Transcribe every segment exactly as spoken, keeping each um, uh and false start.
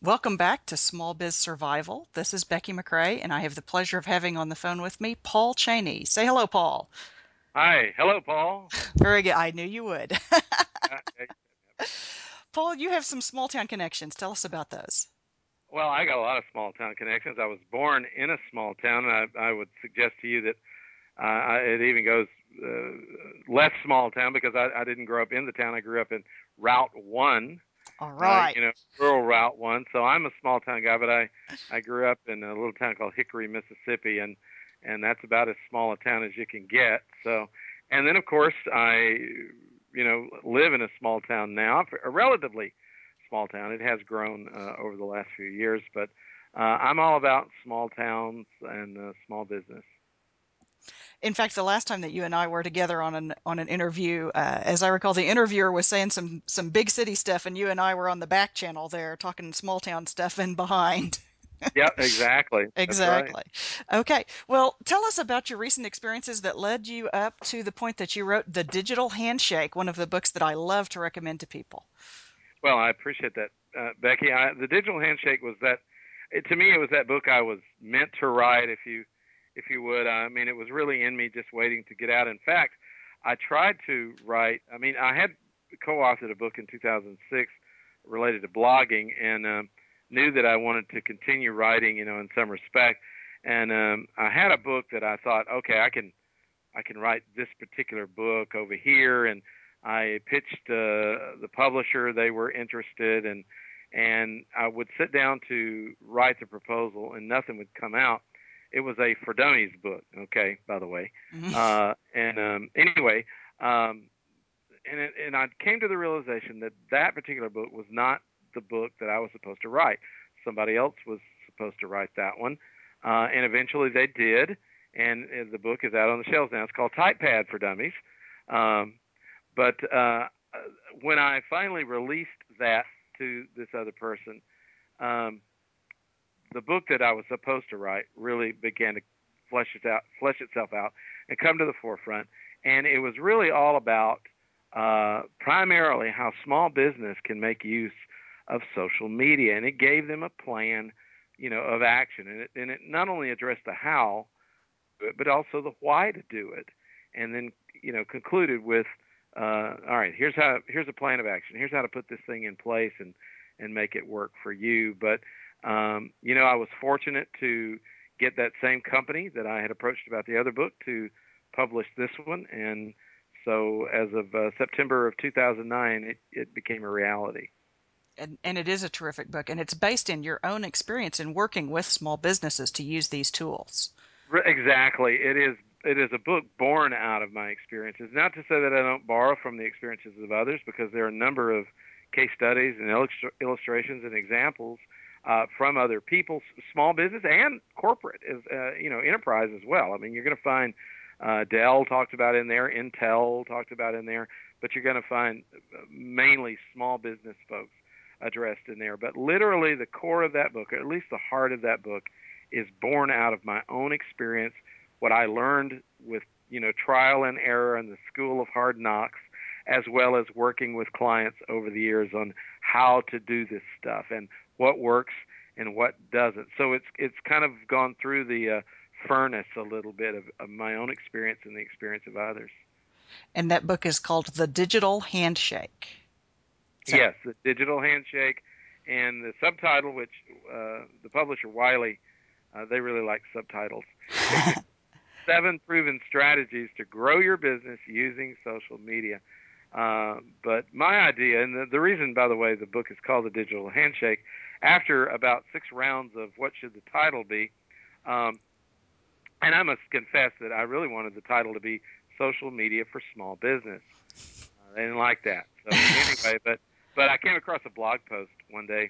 Welcome back to Small Biz Survival. This is Becky McRae, and I have the pleasure of having on the phone with me Paul Cheney. Say hello, Paul. Hi, hello, Paul. Very good. I knew you would. Uh, uh, Paul, you have some small town connections. Tell us about those. well, I got a lot of small town connections. I was born in a small town, and I, I would suggest to you that uh, I, it even goes uh, less small town because I, I didn't grow up in the town. I grew up in Route One, All uh, right. you know, rural Route One. So I'm a small town guy, but I I grew up in a little town called Hickory, Mississippi, and and that's about as small a town as you can get. So, and then of course I, you know, live in a small town now, a relatively small town. It has grown uh, over the last few years, but uh, I'm all about small towns and uh, small business. In fact, the last time that you and I were together on an on an interview, uh, as I recall, the interviewer was saying some some big city stuff, and you and I were on the back channel there talking small town stuff in behind. Yeah, exactly. That's right. Exactly. Okay. Well, tell us about your recent experiences that led you up to the point that you wrote The Digital Handshake, one of the books that I love to recommend to people. Well, I appreciate that, uh, Becky. I, the Digital Handshake was that. It, to me, it was that book I was meant to write, if you, if you would. I mean, it was really in me, just waiting to get out. In fact, I tried to write. I mean, I had co-authored a book in two thousand six related to blogging, and um, knew that I wanted to continue writing, you know, in some respect. And um, I had a book that I thought, okay, I can I can write this particular book over here, and I pitched uh, the publisher. They were interested, and and I would sit down to write the proposal, and nothing would come out. It was a For Dummies book, okay, by the way. Mhm. Uh, and um, anyway, um, and it, and I came to the realization that that particular book was not the book that I was supposed to write. Somebody else was supposed to write that one, uh, and eventually they did. And uh, the book is out on the shelves now. It's called TypePad for Dummies. Um, but uh, when I finally released that to this other person, um, the book that I was supposed to write really began to flesh it out, flesh itself out, and come to the forefront. And it was really all about uh, primarily how small business can make use of social media, and it gave them a plan, you know, of action. And it, and it not only addressed the how, but also the why to do it, and then you know concluded with, uh, all right, here's how, here's a plan of action. Here's how to put this thing in place and and make it work for you. But um, you know, I was fortunate to get that same company that I had approached about the other book to publish this one, and so as of uh, September of two thousand nine, it, it became a reality. And, and it is a terrific book, and it's based in your own experience in working with small businesses to use these tools. Exactly. It is it is a book born out of my experiences. Not to say that I don't borrow from the experiences of others, because there are a number of case studies and illustra- illustrations and examples uh, from other people, small business and corporate, as uh, you know, enterprise as well. I mean, you're going to find uh, Dell talked about in there, Intel talked about in there, but you're going to find uh, mainly small business folks addressed in there. But literally, the core of that book, or at least the heart of that book, is born out of my own experience, what I learned with, you know, trial and error in the school of hard knocks, as well as working with clients over the years on how to do this stuff and what works and what doesn't. So it's it's kind of gone through the uh, furnace a little bit of, of my own experience and the experience of others. And that book is called The Digital Handshake. So, Yes, the digital handshake, and the subtitle, which uh, the publisher Wiley, uh, they really like subtitles. Seven proven strategies to grow your business using social media. Uh, but my idea, and the, the reason, by the way, the book is called The Digital Handshake, after about six rounds of what should the title be, um, and I must confess that I really wanted the title to be Social Media for Small Business. Uh, they didn't like that. So anyway, but but I came across a blog post one day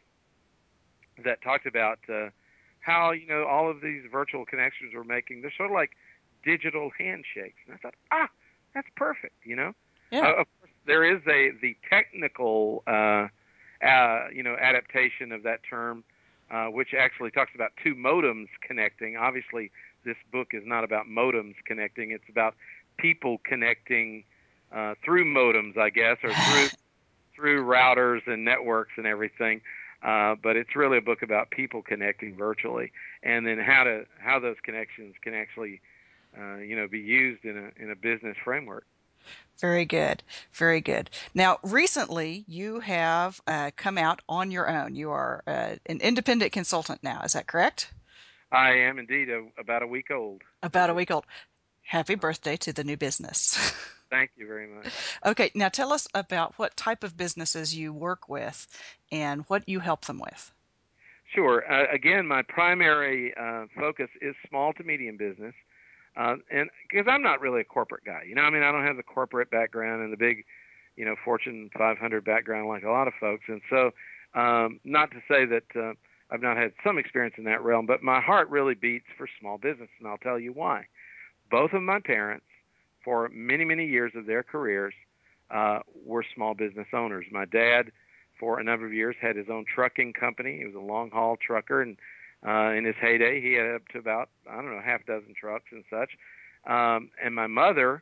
that talked about uh, how you know all of these virtual connections we're making. They're sort of like digital handshakes, and I thought, ah, that's perfect. You know, yeah. uh, of course there is a the technical uh, uh, you know adaptation of that term, uh, which actually talks about two modems connecting. Obviously, this book is not about modems connecting; it's about people connecting uh, through modems, I guess, or through through routers and networks and everything. uh, but it's really a book about people connecting virtually, and then how to how those connections can actually, uh, you know, be used in a in a business framework. Very good. Very good. Now, recently you have uh, come out on your own. You are uh, an independent consultant now. Is that correct? I am indeed a, about a week old About with a this. week old. Happy birthday to the new business. Thank you very much. Okay, now tell us about what type of businesses you work with and what you help them with. Sure. Uh, again, my primary uh, focus is small to medium business, uh, and because I'm not really a corporate guy, you know, I mean, I don't have the corporate background and the big, you know, Fortune five hundred background like a lot of folks, and so um, not to say that uh, I've not had some experience in that realm, but my heart really beats for small business, and I'll tell you why. Both of my parents, for many, many years of their careers, uh, were small business owners. My dad, for a number of years, had his own trucking company. He was a long haul trucker, and uh, in his heyday, he had up to about, I don't know, half a dozen trucks and such. Um, and my mother,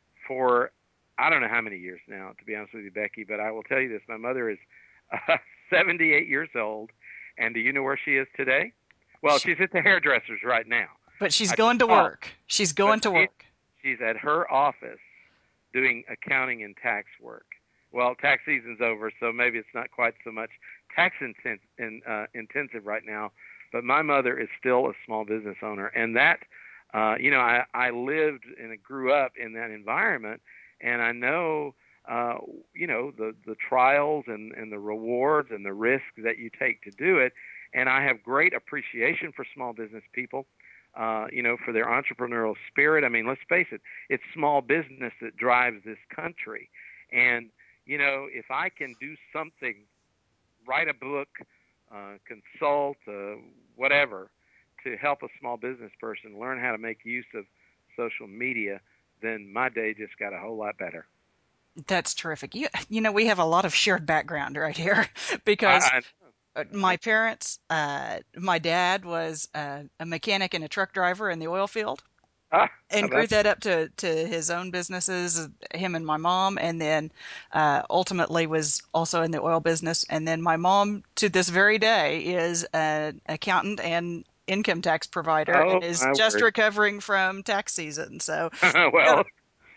for I don't know how many years now, to be honest with you, Becky, but I will tell you this: my mother is uh, seventy-eight years old, and do you know where she is today? Well, Sh she's at the hairdresser's right now. but she's I just going to called. work. She's But going to she work. she's at her office doing accounting and tax work. Well, tax season's over, so maybe it's not quite so much tax intense, in, uh, intensive right now. But my mother is still a small business owner, and that, uh, you know, I, I lived and grew up in that environment, and I know, uh, you know, the the trials and and the rewards and the risks that you take to do it. And I have great appreciation for small business people, uh, you know, for their entrepreneurial spirit. I mean, let's face it, it's small business that drives this country. And, you know, if I can do something, write a book, uh, consult, uh, whatever, to help a small business person learn how to make use of social media, then my day just got a whole lot better. That's terrific. You, you know, we have a lot of shared background right here because I, uh, I, I my parents, uh, my dad was uh, a mechanic and a truck driver in the oil field ah, how and grew about that up to, to his own businesses, him and my mom, and then uh, ultimately was also in the oil business. And then my mom, to this very day, is an accountant and income tax provider and oh is my just word. recovering from tax season. So, you know, Well,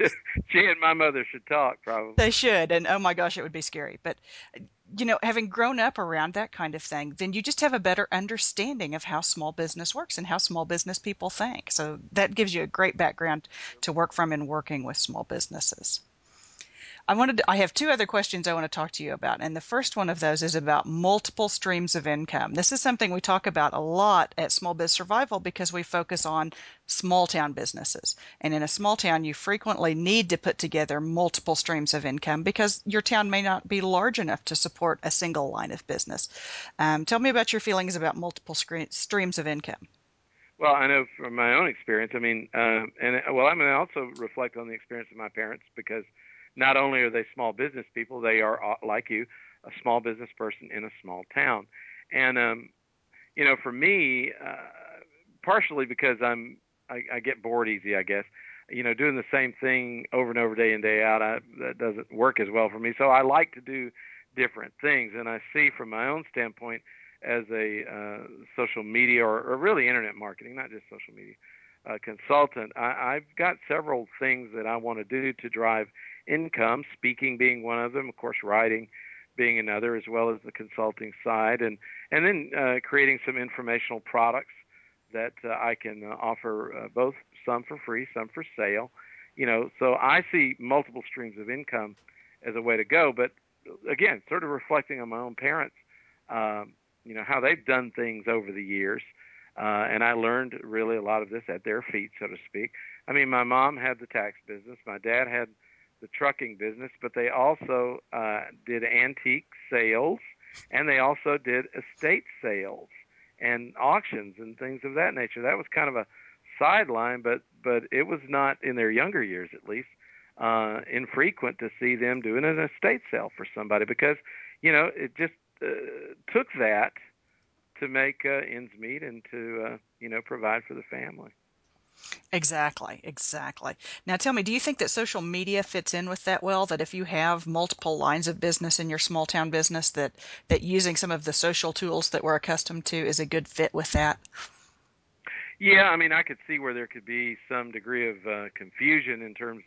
she and my mother should talk they probably. should. And oh my gosh, it would be scary. But, you know, having grown up around that kind of thing, then you just have a better understanding of how small business works and how small business people think. So that gives you a great background to work from in working with small businesses. I wanted to, I have two other questions I want to talk to you about. And the first one of those is about multiple streams of income. This is something we talk about a lot at Small Biz Survival because we focus on small town businesses. And in a small town, you frequently need to put together multiple streams of income because your town may not be large enough to support a single line of business. Um, tell me about your feelings about multiple scre- streams of income. Well, I know from my own experience. I mean, um, and uh, well, I'm going to also reflect on the experience of my parents because not only are they small business people, they are uh, like you, a small business person in a small town. And um, you know, for me, uh, partially because I'm I, I get bored easy, I guess. You know, doing the same thing over and over, day in day out, I, that doesn't work as well for me. So I like to do different things, and I see from my own standpoint as a uh, social media or, or really internet marketing, not just social media uh, consultant, I, I've got several things that I want to do to drive income. Speaking being one of them, of course, writing being another, as well as the consulting side, and and then uh, creating some informational products that uh, I can uh, offer uh, both some for free, some for sale. You know, so I see multiple streams of income as a way to go. But again, sort of reflecting on my own parents, um, you know, how they've done things over the years. Uh, and I learned really a lot of this at their feet, so to speak. I mean, my mom had the tax business, my dad had the trucking business, but they also uh, did antique sales, and they also did estate sales and auctions and things of that nature. That was kind of a sideline, but but it was not in their younger years, at least, uh, infrequent to see them doing an estate sale for somebody because you know it just uh, took that to make uh, ends meet and to uh, you know provide for the family. Exactly, exactly. Now tell me, do you think that social media fits in with that well? That if you have multiple lines of business in your small town business, that that using some of the social tools that we're accustomed to is a good fit with that? Yeah, I mean, I could see where there could be some degree of uh, confusion in terms,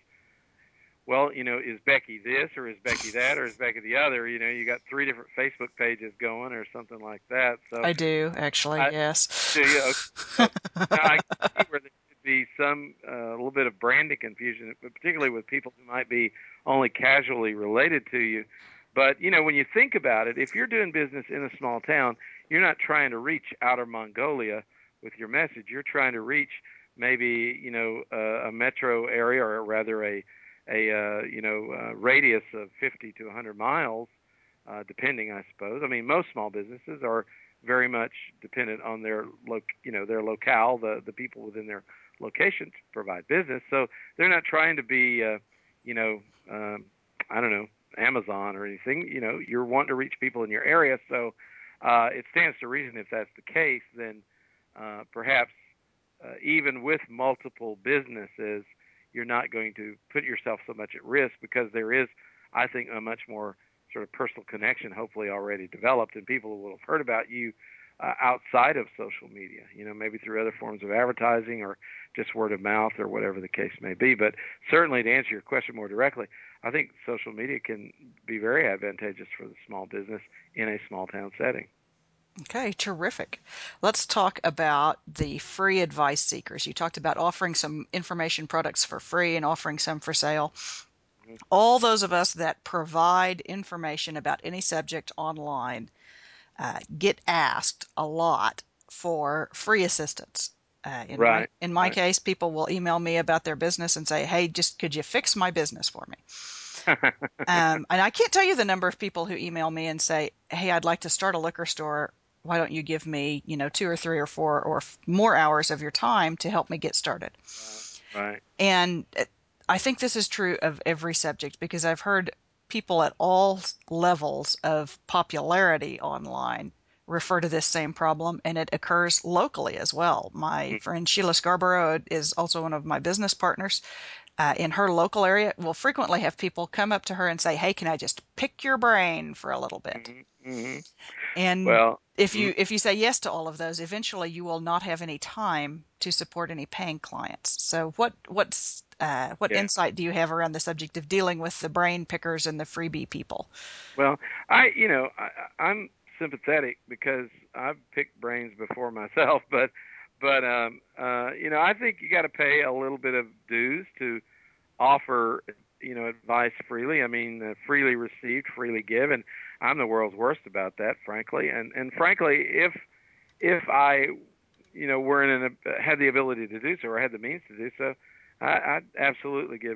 well, you know, is Becky this or is Becky that or is Becky the other? You know, you got three different Facebook pages going or something like that. So I do, actually, I yes. do you okay, so now I can see where there could be some uh, a little bit of branding confusion, but particularly with people who might be only casually related to you. But you know, when you think about it, if you're doing business in a small town, you're not trying to reach outer Mongolia with your message. You're trying to reach maybe you know uh, a metro area, or rather a a uh, you know uh, radius of fifty to one hundred miles, uh, depending, I suppose. I mean, most small businesses are very much dependent on their loc you know their locale, the the people within their location to provide business. So they're not trying to be uh, you know um, I don't know, Amazon or anything. You know, you're wanting to reach people in your area. So uh, it stands to reason, if that's the case, then uh, perhaps uh, even with multiple businesses, you're not going to put yourself so much at risk, because there is, I think, a much more sort of personal connection hopefully already developed, and people will have heard about you uh, outside of social media, you know, maybe through other forms of advertising or just word of mouth or whatever the case may be. But certainly, to answer your question more directly, I think social media can be very advantageous for the small business in a small town setting. Okay, terrific. Let's talk about the free advice seekers. You talked about offering some information products for free and offering some for sale. Mhm. All those of us that provide information about any subject online uh, get asked a lot for free assistance. Uh, in my Right, in my right. case, people will email me about their business and say, "Hey, just could you fix my business for me?" Um, and I can't tell you the number of people who email me and say, "Hey, I'd like to start a liquor store. Why don't you give me, you know, two or three or four or f- more hours of your time to help me get started?" Right, right. And uh, I think this is true of every subject because I've heard people at all levels of popularity online refer to this same problem, and it occurs locally as well. My friend Sheila Scarborough is also one of my business partners. Uh, in her local area, will frequently have people come up to her and say, "Hey, can I just pick your brain for a little bit?" Mm-hmm. Mm-hmm. And Well, if mm, you if you say yes to all of those, eventually you will not have any time to support any paying clients. So what what's uh, what yeah. insight do you have around the subject of dealing with the brain pickers and the freebie people? Well, I, you know, I, I'm sympathetic because I've picked brains before myself, but, but, um, uh, you know, I think you got to pay a little bit of dues to offer, you know, advice freely. I mean, uh, freely received, freely given. I'm the world's worst about that, frankly. And and frankly, if if I, you know, were in an, had the ability to do so or had the means to do so, I, I'd absolutely give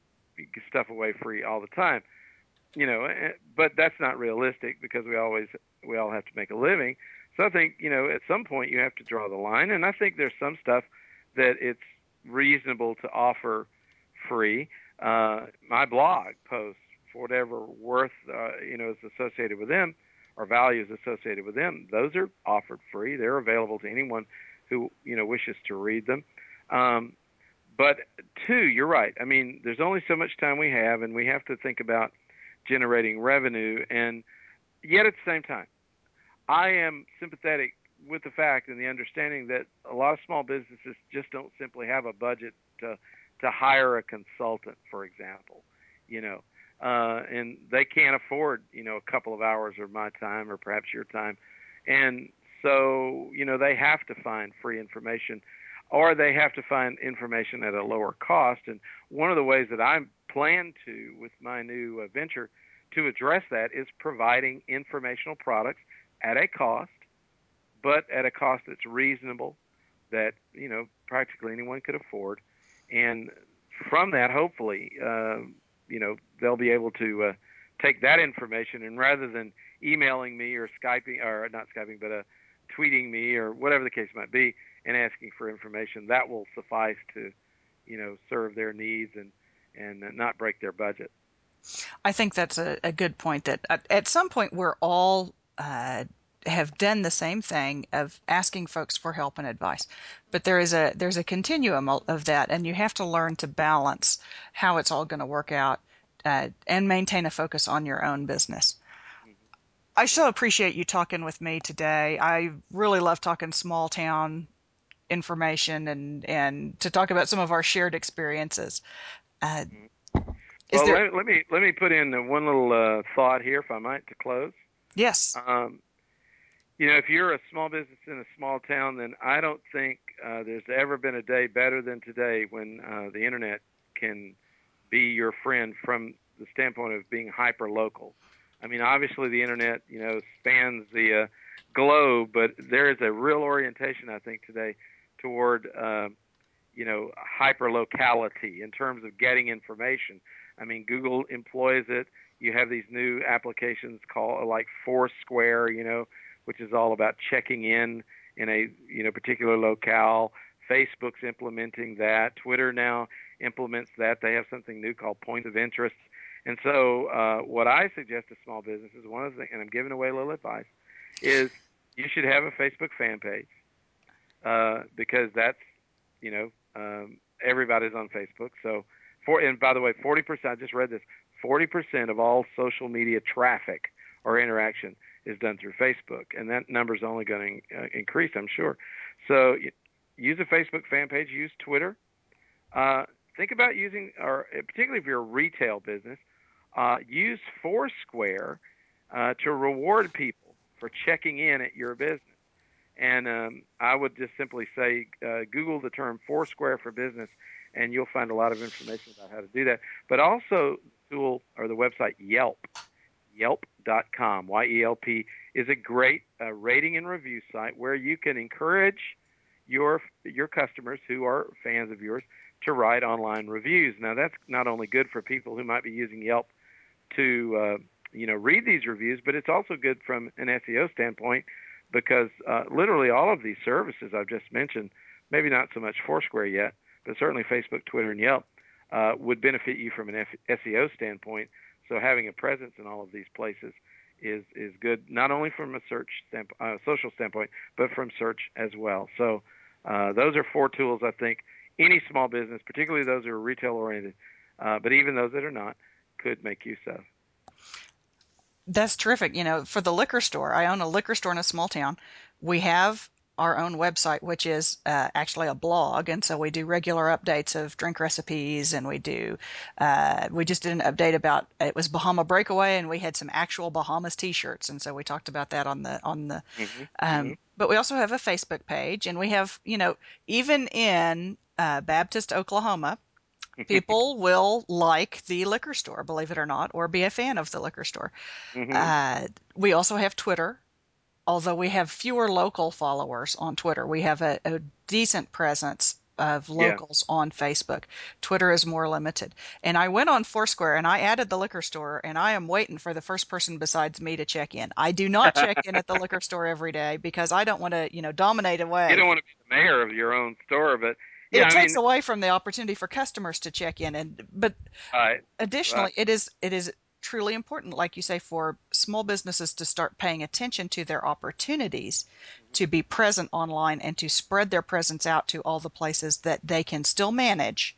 stuff away free all the time. You know, eh, but that's not realistic because we always we all have to make a living. So I think, you know, at some point you have to draw the line, and I think there's some stuff that it's reasonable to offer free. Uh, my blog posts, for whatever worth uh, you know is associated with them or values associated with them, those are offered free. They're available to anyone who you know wishes to read them. Um, but two, you're right. I mean, there's only so much time we have, and we have to think about generating revenue. And yet, at the same time, I am sympathetic with the fact and the understanding that a lot of small businesses just don't simply have a budget to to hire a consultant, for example. You know, uh, and they can't afford you know a couple of hours of my time or perhaps your time, and so you know they have to find free information, or they have to find information at a lower cost. And one of the ways that I plan to with my new uh, venture to address that is providing informational products at a cost, but at a cost that's reasonable, that you know practically anyone could afford. And from that, hopefully, uh, you know they'll be able to uh, take that information, and rather than emailing me or skyping or not skyping, but uh, tweeting me or whatever the case might be, and asking for information, that will suffice to you know serve their needs and and not break their budget. I think that's a, a good point that at, at some point we're all uh, have done the same thing of asking folks for help and advice. But there is a there's a continuum of that, and you have to learn to balance how it's all going to work out, uh, and maintain a focus on your own business. Mm-hmm. I Yeah. so appreciate you talking with me today. I really love talking small town information and and to talk about some of our shared experiences. Uh, Mhm. is Well, there? let, let me let me put in one little uh, thought here, if I might, to close. Yes. Um, you know, if you're a small business in a small town, then I don't think uh, there's ever been a day better than today when uh, the internet can be your friend from the standpoint of being hyper local. I mean, obviously the internet, you know, spans the uh, globe, but there is a real orientation, I think, today toward, uh, you know, hyper locality in terms of getting information. I mean, Google employs it. You have these new applications called like Foursquare, you know, which is all about checking in in a you know particular locale. Facebook's implementing that. Twitter now implements that. They have something new called points of interest. And so, uh, what I suggest to small businesses, one of the things, and I'm giving away a little advice, is you should have a Facebook fan page uh, because that's you know um, everybody's on Facebook. So, for and by the way, forty percent. I just read this. Forty percent of all social media traffic or interaction is done through Facebook, and that number is only going to uh, increase, I'm sure. So, use a Facebook fan page. Use Twitter. Uh, think about using, or particularly if you're a retail business, uh, use Foursquare uh, to reward people for checking in at your business. And um, I would just simply say, uh, Google the term Foursquare for business, and you'll find a lot of information about how to do that. But also, the tool or the website Yelp, yelp dot com, Y E L P, is a great uh, rating and review site where you can encourage your your customers who are fans of yours to write online reviews. Now, that's not only good for people who might be using Yelp to uh, you know read these reviews, but it's also good from an S E O standpoint because uh, literally all of these services I've just mentioned, maybe not so much Foursquare yet, but certainly Facebook, Twitter, and Yelp uh, would benefit you from an F- S E O standpoint. So having a presence in all of these places is is good not only from a search stamp, uh, social standpoint, but from search as well. So uh, those are four tools I think any small business, particularly those who are retail oriented, uh, but even those that are not, could make use of. That's terrific. You know, for the liquor store, I own a liquor store in a small town. We have our own website, which is uh, actually a blog, and so we do regular updates of drink recipes, and we do. Uh, we just did an update about it was Bahama Breakaway, and we had some actual Bahamas T-shirts, and so we talked about that on the on the. Mm-hmm. Mm-hmm. Um, but we also have a Facebook page, and we have you know even in uh, Baptist, Oklahoma, people will like the liquor store, believe it or not, or be a fan of the liquor store. Mm-hmm. Uh, we also have Twitter, although we have fewer local followers on Twitter. We have a, a decent presence of Yeah. locals on Facebook. Twitter is more limited. And I went on Foursquare and I added the liquor store, and I am waiting for the first person besides me to check in. I do not check in at the liquor store every day because I don't want to, you know, dominate You away. don't want to be the mayor of your own store, but yeah, It I takes mean, away from the opportunity for customers to check in, and but right, right. additionally, it is it is truly important, like you say, for small businesses to start paying attention to their opportunities Mm-hmm. to be present online and to spread their presence out to all the places that they can still manage,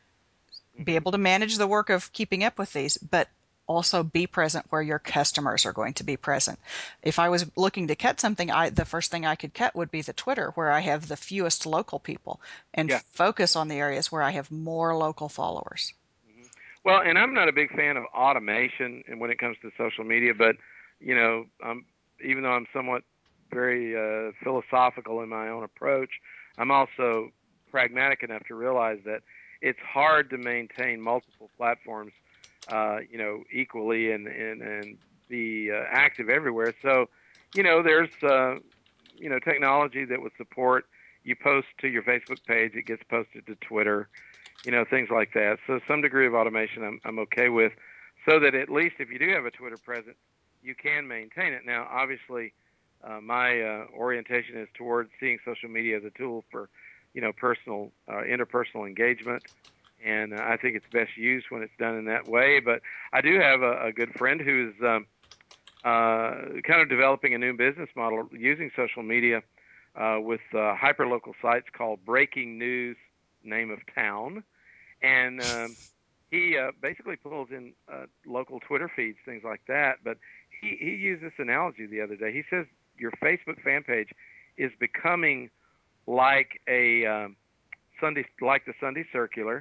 be Mm-hmm. able to manage the work of keeping up with these, but also be present where your customers are going to be present. If I was looking to cut something, I the first thing I could cut would be the Twitter, where I have the fewest local people, and Yeah. focus on the areas where I have more local followers. Mm-hmm. Well, and I'm not a big fan of automation and when it comes to social media, but you know, um, even though I'm somewhat very uh, philosophical in my own approach, I'm also pragmatic enough to realize that it's hard to maintain multiple platforms, uh, you know, equally and and and be uh, active everywhere. So, you know, there's uh, you know technology that would support you post to your Facebook page, it gets posted to Twitter, you know, things like that. So some degree of automation I'm I'm okay with, so that at least if you do have a Twitter presence, you can maintain it. Now, obviously, uh, my uh, orientation is towards seeing social media as a tool for, you know, personal uh, interpersonal engagement, and uh, I think it's best used when it's done in that way. But I do have a, a good friend who's um, uh, kind of developing a new business model using social media uh, with uh, hyperlocal sites called Breaking News, name of town, and um, he uh, basically pulls in uh, local Twitter feeds, things like that. But he he used this analogy the other day. He says your Facebook fan page is becoming like a um, Sunday, like the Sunday Circular,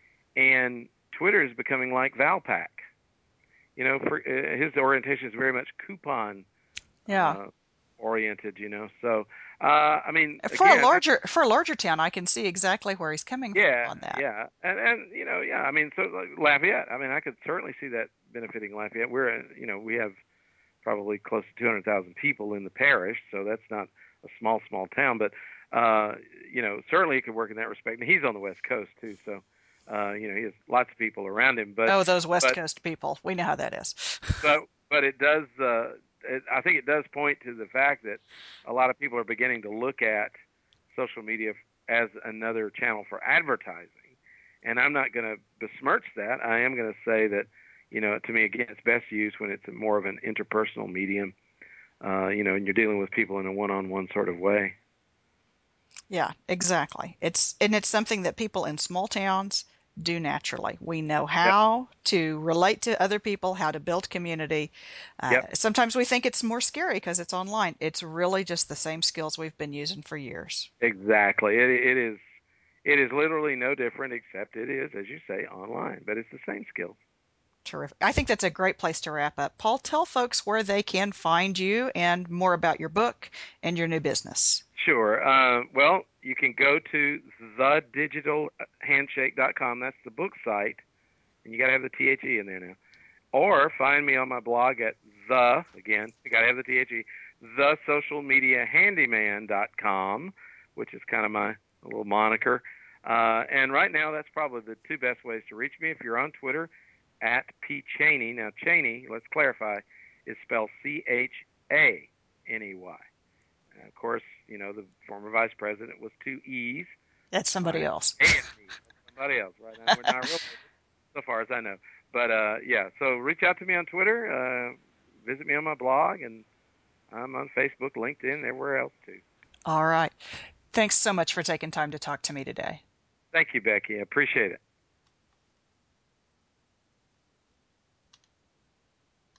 and Twitter is becoming like Valpak. You know, for uh, his orientation is very much coupon Yeah. uh, oriented. You know, so uh, I mean, For a again, that's larger for a larger town, I can see exactly where he's coming from yeah, on that. yeah, and and you know, yeah, I mean, so like Lafayette. I mean, I could certainly see that benefiting Lafayette. We're, uh, you know, we have probably close to two hundred thousand people in the parish, so that's not a small, small town. But uh, you know, certainly it could work in that respect. And he's on the West Coast too, so uh, you know, he has lots of people around him. But Oh, those West but Coast people. We know how that is. but but it does. Uh, it, I think it does point to the fact that a lot of people are beginning to look at social media as another channel for advertising. And I'm not going to besmirch that. I am going to say that, you know, to me, again, it's best used when it's more of an interpersonal medium, uh, you know, and you're dealing with people in a one-on-one sort of way. Yeah, exactly. It's and it's something that people in small towns do naturally. We know Yep. how to relate to other people, how to build community. Uh, Yep. sometimes we think it's more scary because it's online. It's really just the same skills we've been using for years. Exactly. It, it is. It is literally no different, except it is, as you say, online. But it's the same skills. Terrific. I think that's a great place to wrap up. Paul, tell folks where they can find you and more about your book and your new business. Sure. Uh, well, you can go to the digital handshake dot com. That's the book site, and you got to have the T H E in there now. Or find me on my blog at the, again, you got to have the T H E, the social media handyman dot com, which is kind of my little moniker. Uh, and right now, that's probably the two best ways to reach me. If you're on Twitter, at P. Chaney. Now, Chaney, let's clarify, is spelled C H A N E Y. And of course, you know, the former vice president was two E's. That's somebody Mine is else. A and an E. That's somebody else, right? Now, we're not real, so far as I know. But uh, yeah, so reach out to me on Twitter, uh, visit me on my blog, and I'm on Facebook, LinkedIn, everywhere else too. All right. Thanks so much for taking time to talk to me today. Thank you, Becky. I appreciate it.